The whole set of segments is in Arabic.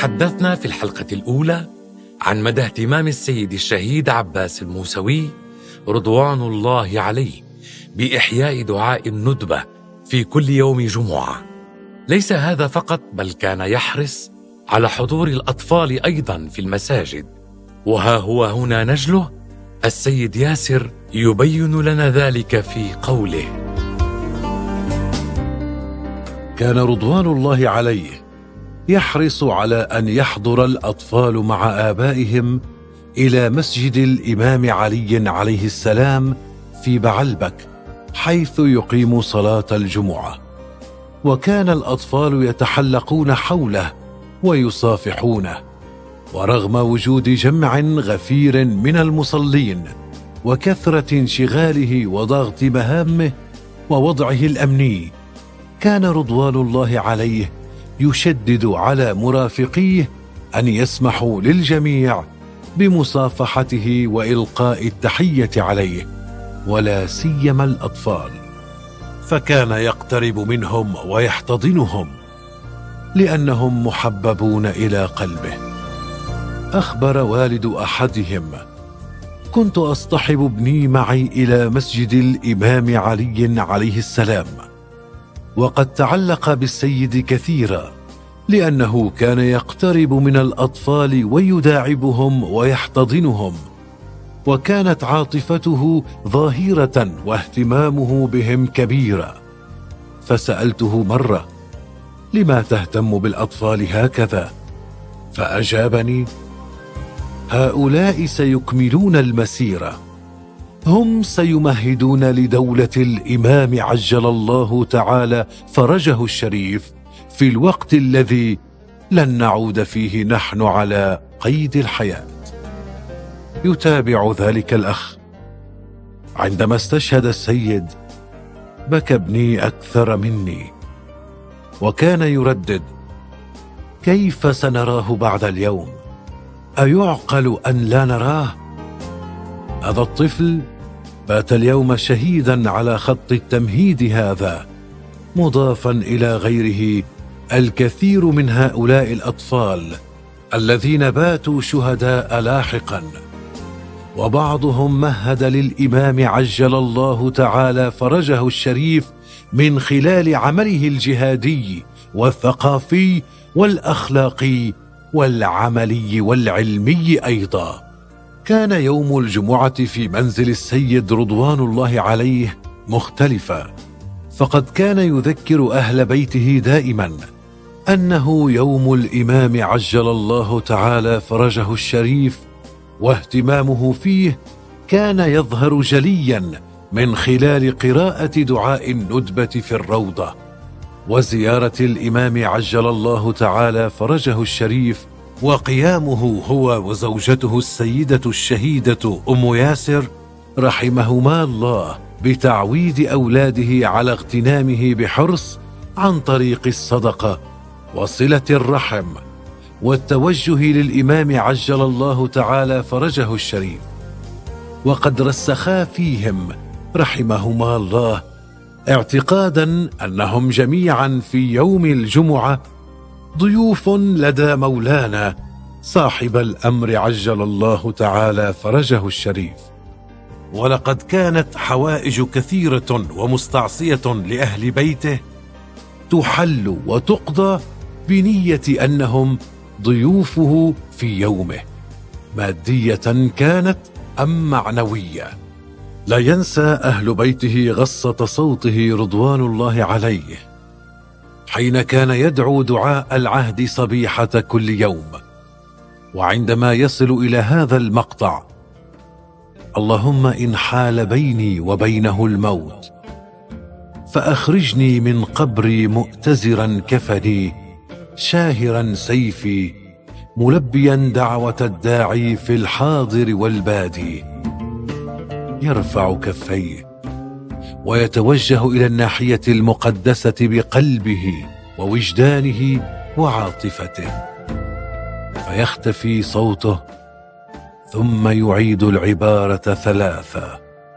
تحدثنا في الحلقة الأولى عن مدى اهتمام السيد الشهيد عباس الموسوي رضوان الله عليه بإحياء دعاء الندبة في كل يوم جمعة. ليس هذا فقط، بل كان يحرص على حضور الأطفال أيضا في المساجد. وها هو هنا نجله السيد ياسر يبين لنا ذلك في قوله: كان رضوان الله عليه يحرص على أن يحضر الأطفال مع آبائهم إلى مسجد الإمام علي عليه السلام في بعلبك، حيث يقيم صلاة الجمعة. وكان الأطفال يتحلقون حوله ويصافحونه، ورغم وجود جمع غفير من المصلين وكثرة انشغاله وضغط مهامه ووضعه الأمني، كان رضوان الله عليه يشدد على مرافقيه أن يسمحوا للجميع بمصافحته وإلقاء التحية عليه، ولا سيما الأطفال، فكان يقترب منهم ويحتضنهم لأنهم محببون إلى قلبه. أخبر والد أحدهم: كنت أصطحب ابني معي إلى مسجد الإمام علي عليه السلام، وقد تعلق بالسيد كثيرا لأنه كان يقترب من الأطفال ويداعبهم ويحتضنهم، وكانت عاطفته ظاهرة واهتمامه بهم كبيرا. فسألته مرة: لما تهتم بالأطفال هكذا؟ فأجابني: هؤلاء سيكملون المسيرة، هم سيمهدون لدولة الإمام عجل الله تعالى فرجه الشريف في الوقت الذي لن نعود فيه نحن على قيد الحياة. يتابع ذلك الأخ: عندما استشهد السيد بكى ابني أكثر مني، وكان يردد: كيف سنراه بعد اليوم؟ أيعقل أن لا نراه؟ هذا الطفل بات اليوم شهيدا على خط التمهيد هذا، مضافا إلى غيره الكثير من هؤلاء الأطفال الذين باتوا شهداء لاحقا، وبعضهم مهد للإمام عجل الله تعالى فرجه الشريف من خلال عمله الجهادي والثقافي والأخلاقي والعملي والعلمي أيضا. كان يوم الجمعة في منزل السيد رضوان الله عليه مختلفا، فقد كان يذكر أهل بيته دائما أنه يوم الإمام عجل الله تعالى فرجه الشريف، واهتمامه فيه كان يظهر جليا من خلال قراءة دعاء الندبة في الروضة، وزيارة الإمام عجل الله تعالى فرجه الشريف، وقيامه هو وزوجته السيدة الشهيدة أم ياسر رحمهما الله بتعويد أولاده على اغتنامه بحرص عن طريق الصدقة وصلة الرحم والتوجه للإمام عجل الله تعالى فرجه الشريف. وقد رسخا فيهم رحمهما الله اعتقادا أنهم جميعا في يوم الجمعة ضيوف لدى مولانا صاحب الأمر عجل الله تعالى فرجه الشريف. ولقد كانت حوائج كثيرة ومستعصية لأهل بيته تحل وتقضى بنية أنهم ضيوفه في يومه، مادية كانت أم معنوية. لا ينسى أهل بيته غصة صوته رضوان الله عليه حين كان يدعو دعاء العهد صبيحة كل يوم، وعندما يصل إلى هذا المقطع: اللهم إن حال بيني وبينه الموت فأخرجني من قبري مؤتزرا كفني شاهرا سيفي ملبيا دعوة الداعي في الحاضر والبادي، يرفع كفيه ويتوجه إلى الناحية المقدسة بقلبه ووجدانه وعاطفته، فيختفي صوته، ثم يعيد العبارة ثلاثة،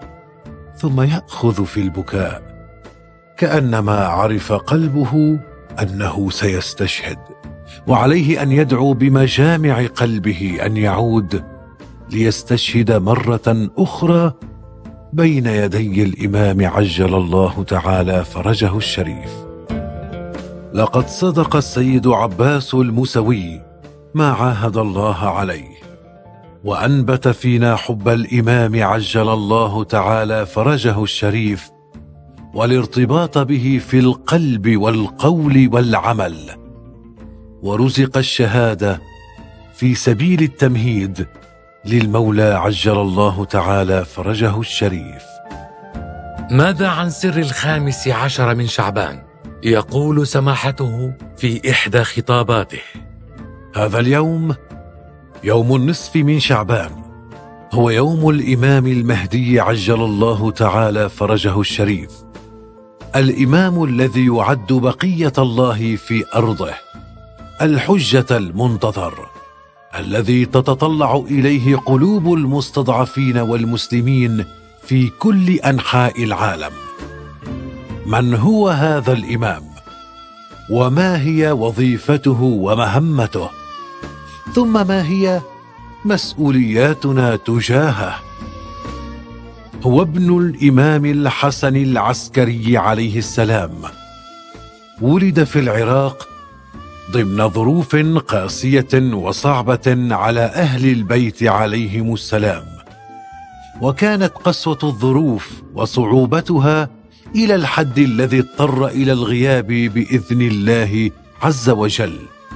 ثم يأخذ في البكاء كأنما عرف قلبه أنه سيستشهد، وعليه أن يدعو بمجامع قلبه أن يعود ليستشهد مرة أخرى بين يدي الإمام عجل الله تعالى فرجه الشريف. لقد صدق السيد عباس الموسوي ما عاهد الله عليه، وأنبت فينا حب الإمام عجل الله تعالى فرجه الشريف والارتباط به في القلب والقول والعمل، ورزق الشهادة في سبيل التمهيد للمولى عجل الله تعالى فرجه الشريف. ماذا عن سر 15 من شعبان؟ يقول سماحته في إحدى خطاباته: هذا اليوم يوم النصف من شعبان، هو يوم الإمام المهدي عجل الله تعالى فرجه الشريف، الإمام الذي يعد بقية الله في أرضه، الحجة المنتظر الذي تتطلع إليه قلوب المستضعفين والمسلمين في كل أنحاء العالم. من هو هذا الإمام؟ وما هي وظيفته ومهمته؟ ثم ما هي مسؤولياتنا تجاهه؟ هو ابن الإمام الحسن العسكري عليه السلام، ولد في العراق ضمن ظروف قاسية وصعبة على أهل البيت عليهم السلام، وكانت قسوة الظروف وصعوبتها إلى الحد الذي اضطر إلى الغياب بإذن الله عز وجل.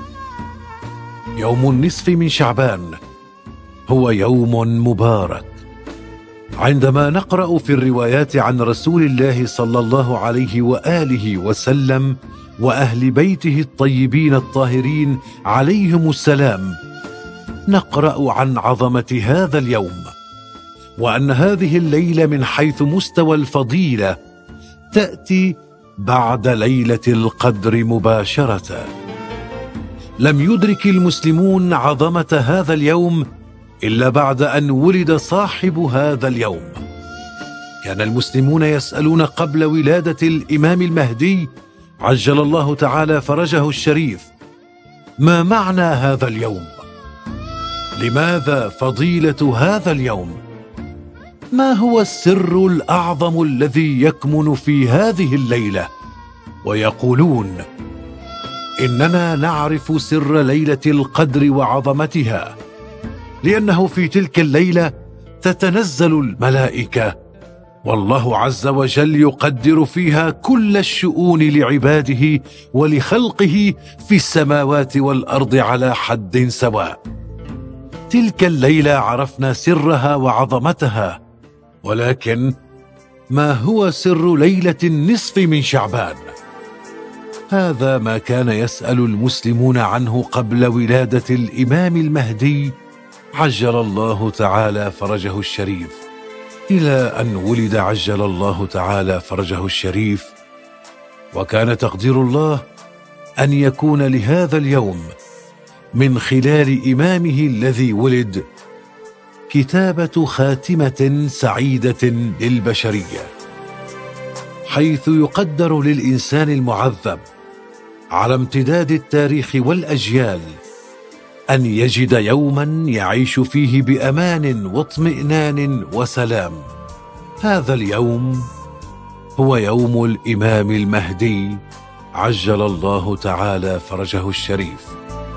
يوم النصف من شعبان هو يوم مبارك. عندما نقرأ في الروايات عن رسول الله صلى الله عليه وآله وسلم وأهل بيته الطيبين الطاهرين عليهم السلام، نقرأ عن عظمة هذا اليوم، وأن هذه الليلة من حيث مستوى الفضيلة تأتي بعد ليلة القدر مباشرة. لم يدرك المسلمون عظمة هذا اليوم إلا بعد أن ولد صاحب هذا اليوم. كان المسلمون يسألون قبل ولادة الإمام المهدي عجل الله تعالى فرجه الشريف: ما معنى هذا اليوم؟ لماذا فضيلة هذا اليوم؟ ما هو السر الأعظم الذي يكمن في هذه الليلة؟ ويقولون: إننا نعرف سر ليلة القدر وعظمتها، لأنه في تلك الليلة تتنزل الملائكة، والله عز وجل يقدر فيها كل الشؤون لعباده ولخلقه في السماوات والأرض على حد سواء. تلك الليلة عرفنا سرها وعظمتها، ولكن ما هو سر ليلة النصف من شعبان؟ هذا ما كان يسأل المسلمون عنه قبل ولادة الإمام المهدي عجل الله تعالى فرجه الشريف، إلى أن ولد عجل الله تعالى فرجه الشريف. وكان تقدير الله أن يكون لهذا اليوم من خلال إمامه الذي ولد كتابة خاتمة سعيدة للبشرية، حيث يقدر للإنسان المعذب على امتداد التاريخ والأجيال أن يجد يوما يعيش فيه بأمان واطمئنان وسلام. هذا اليوم هو يوم الإمام المهدي عجل الله تعالى فرجه الشريف،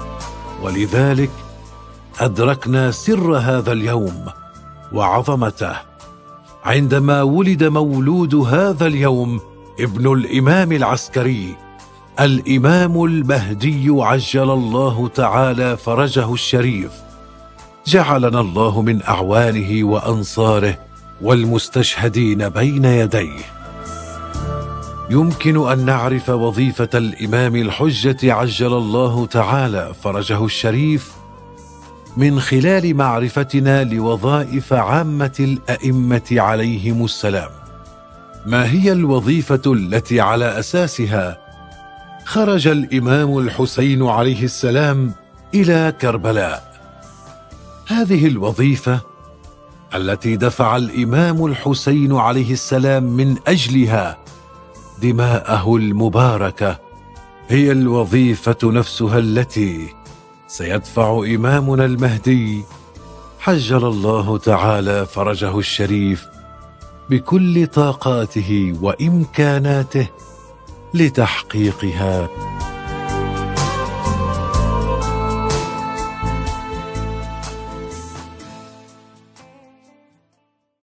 ولذلك أدركنا سر هذا اليوم وعظمته عندما ولد مولود هذا اليوم ابن الإمام العسكري الإمام المهدي عجل الله تعالى فرجه الشريف. جعلنا الله من أعوانه وأنصاره والمستشهدين بين يديه. يمكن أن نعرف وظيفة الإمام الحجة عجل الله تعالى فرجه الشريف من خلال معرفتنا لوظائف عامة الأئمة عليهم السلام. ما هي الوظيفة التي على أساسها خرج الإمام الحسين عليه السلام إلى كربلاء؟ هذه الوظيفة التي دفع الإمام الحسين عليه السلام من أجلها دماءه المباركة هي الوظيفة نفسها التي سيدفع إمامنا المهدي عجل الله تعالى فرجه الشريف بكل طاقاته وإمكاناته لتحقيقها